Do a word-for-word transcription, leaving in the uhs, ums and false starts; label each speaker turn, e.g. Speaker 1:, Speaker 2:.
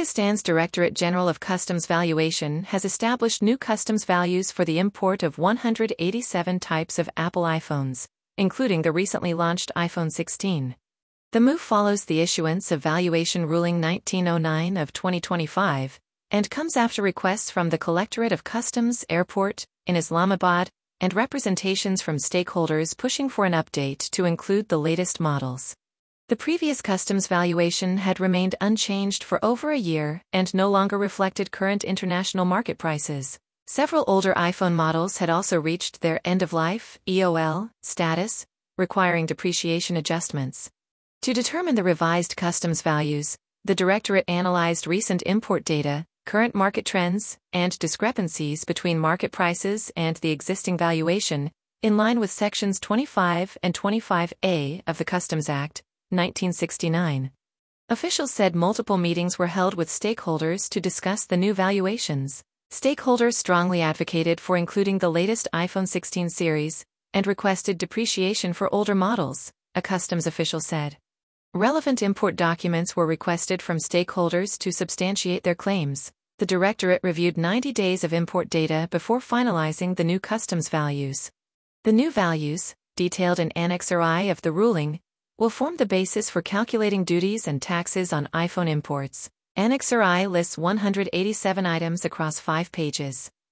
Speaker 1: Pakistan's Directorate General of Customs Valuation has established new customs values for the import of one hundred eighty-seven types of Apple iPhones, including the recently launched iPhone sixteen. The move follows the issuance of Valuation Ruling nineteen oh nine of twenty twenty-five, and comes after requests from the Collectorate of Customs Airport in Islamabad and representations from stakeholders pushing for an update to include the latest models. The previous customs valuation had remained unchanged for over a year and no longer reflected current international market prices. Several older iPhone models had also reached their end-of-life (E O L) status, requiring depreciation adjustments. To determine the revised customs values, the Directorate analyzed recent import data, current market trends, and discrepancies between market prices and the existing valuation, in line with Sections twenty-five and twenty-five A of the Customs Act, nineteen sixty-nine. Officials said multiple meetings were held with stakeholders to discuss the new valuations. Stakeholders strongly advocated for including the latest iPhone sixteen series and requested depreciation for older models, a customs official said. Relevant import documents were requested from stakeholders to substantiate their claims. The Directorate reviewed ninety days of import data before finalizing the new customs values. The new values, detailed in Annexure I of the ruling, will form the basis for calculating duties and taxes on iPhone imports. Annexure I lists one hundred eighty-seven items across five pages.